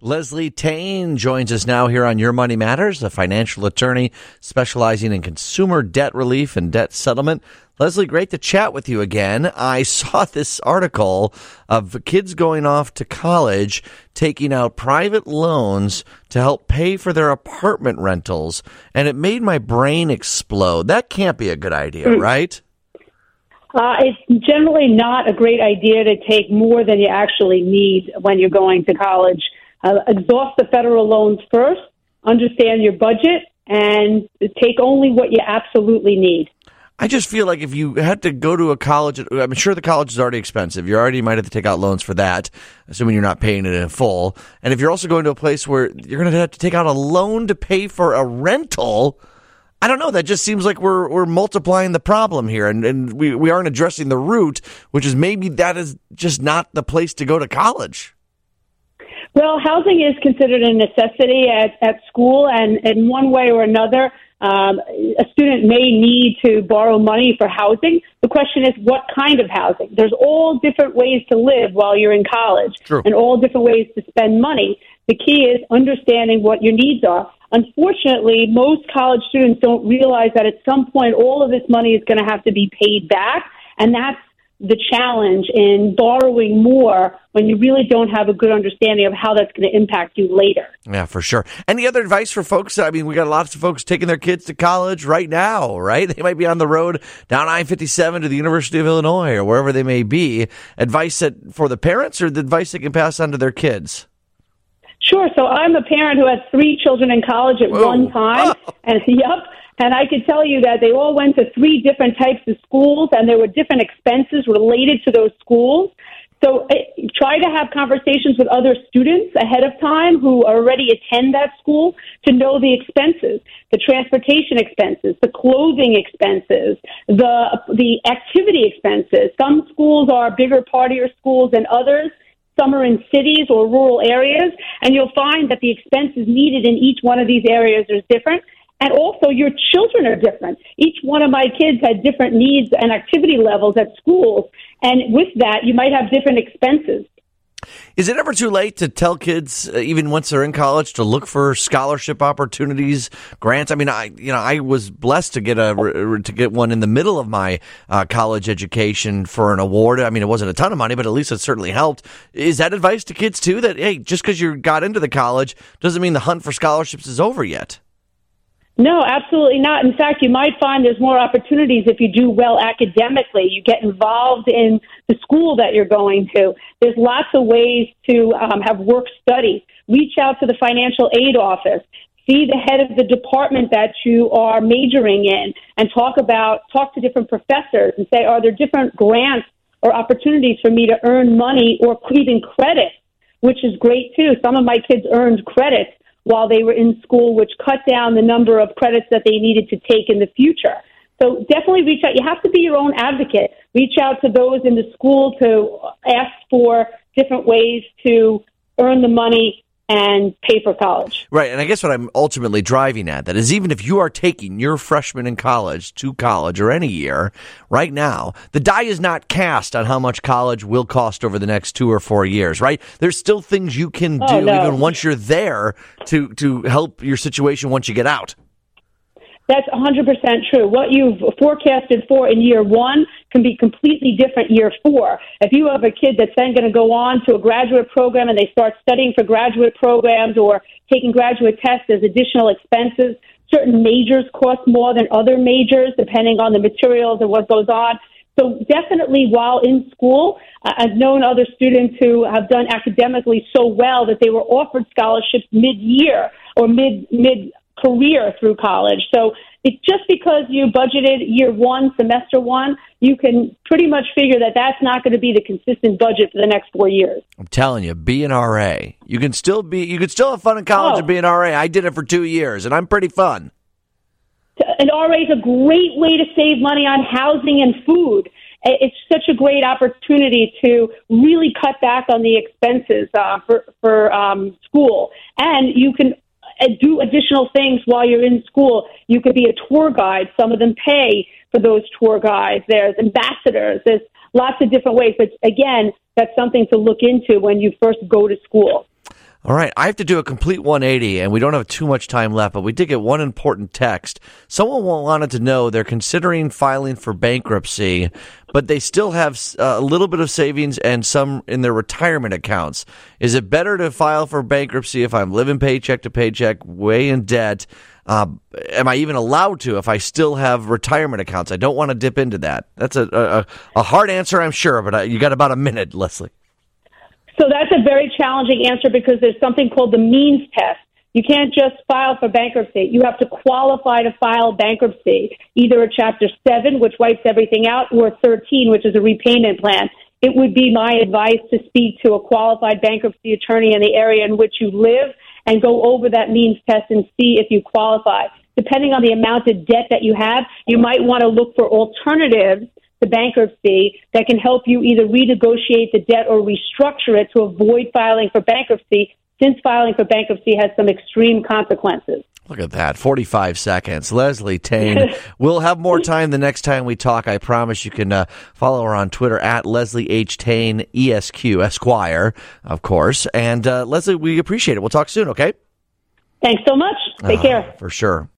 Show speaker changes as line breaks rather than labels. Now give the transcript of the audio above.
Leslie Tane joins us now here on Your Money Matters, a financial attorney specializing in consumer debt relief and debt settlement. Leslie, great to chat with you again. I saw this article of kids going off to college, taking out private loans to help pay for their apartment rentals, and it made my brain explode. That can't be a good idea, right?
It's generally not a great idea to take more than you actually need when you're going to college. Exhaust the federal loans first, understand your budget, and take only what you absolutely need.
I just feel like if you had to go to a college, I'm sure the college is already expensive. You might have to take out loans for that, assuming you're not paying it in full. And if you're also going to a place where you're going to have to take out a loan to pay for a rental, I don't know. That just seems like we're multiplying the problem here, and we aren't addressing the root, which is maybe that is just not the place to go to college.
Well, housing is considered a necessity at school, and in one way or another, a student may need to borrow money for housing. The question is, what kind of housing? There's all different ways to live while you're in college.
True.
And all different ways to spend money. The key is understanding what your needs are. Unfortunately, most college students don't realize that at some point all of this money is going to have to be paid back, and that's the challenge in borrowing more when you really don't have a good understanding of how that's going to impact you later.
Yeah, for sure. Any other advice for folks? I mean, we got lots of folks taking their kids to college right now, right? They might be on the road down I-57 to the University of Illinois or wherever they may be. Advice for the parents or the advice they can pass on to their kids?
Sure. So I'm a parent who has 3 children in college at one time. Oh. And I can tell you that they all went to 3 different types of schools, and there were different expenses related to those schools. So try to have conversations with other students ahead of time who already attend that school to know the expenses, the transportation expenses, the clothing expenses, the activity expenses. Some schools are bigger partier schools than others. Some are in cities or rural areas, and you'll find that the expenses needed in each one of these areas is different. And also, your children are different. Each one of my kids had different needs and activity levels at schools. And with that, you might have different expenses.
Is it ever too late to tell kids, even once they're in college, to look for scholarship opportunities, grants? I mean, I was blessed to get one in the middle of my college education for an award. I mean, it wasn't a ton of money, but at least it certainly helped. Is that advice to kids too? That hey, just because you got into the college doesn't mean the hunt for scholarships is over yet.
No, absolutely not. In fact, you might find there's more opportunities if you do well academically. You get involved in the school that you're going to. There's lots of ways to have work study. Reach out to the financial aid office. See the head of the department that you are majoring in and talk to different professors and say, are there different grants or opportunities for me to earn money or even credit, which is great too. Some of my kids earned credit while they were in school, which cut down the number of credits that they needed to take in the future. So definitely reach out. You have to be your own advocate. Reach out to those in the school to ask for different ways to earn the money and pay for college.
Right, and I guess what I'm ultimately driving at that is even if you are taking your freshman in college to college or any year, right now, the die is not cast on how much college will cost over the next 2 or 4 years, right? There's still things you can do even once you're there to help your situation once you get out.
That's 100% true. What you've forecasted for in year 1 can be completely different year 4. If you have a kid that's then going to go on to a graduate program and they start studying for graduate programs or taking graduate tests as additional expenses, certain majors cost more than other majors depending on the materials and what goes on. So definitely while in school, I've known other students who have done academically so well that they were offered scholarships mid-year or mid-career through college. So it's just because you budgeted year 1, semester 1, you can pretty much figure that that's not going to be the consistent budget for the next 4 years.
I'm telling you, be an RA. You can still have fun in college and be an RA. I did it for 2 years, and I'm pretty fun.
An RA is a great way to save money on housing and food. It's such a great opportunity to really cut back on the expenses for school. And you can do additional things while you're in school. You could be a tour guide. Some of them pay for those tour guides. There's ambassadors. There's lots of different ways. But again, that's something to look into when you first go to school.
All right, I have to do a complete 180, and we don't have too much time left, but we did get one important text. Someone wanted to know they're considering filing for bankruptcy, but they still have a little bit of savings and some in their retirement accounts. Is it better to file for bankruptcy if I'm living paycheck to paycheck, way in debt? Am I even allowed to if I still have retirement accounts? I don't want to dip into that. That's a hard answer, I'm sure, but you got about a minute, Leslie.
So that's a very challenging answer because there's something called the means test. You can't just file for bankruptcy. You have to qualify to file bankruptcy, either a Chapter 7, which wipes everything out, or 13, which is a repayment plan. It would be my advice to speak to a qualified bankruptcy attorney in the area in which you live and go over that means test and see if you qualify. Depending on the amount of debt that you have, you might want to look for alternatives to bankruptcy that can help you either renegotiate the debt or restructure it to avoid filing for bankruptcy, since filing for bankruptcy has some extreme consequences.
Look at that, 45 seconds. Leslie Tane. We'll have more time the next time we talk. I promise. You can follow her on Twitter at Leslie H. Tane, ESQ, Esquire, of course. And Leslie, we appreciate it. We'll talk soon, okay?
Thanks so much. Take care.
For sure.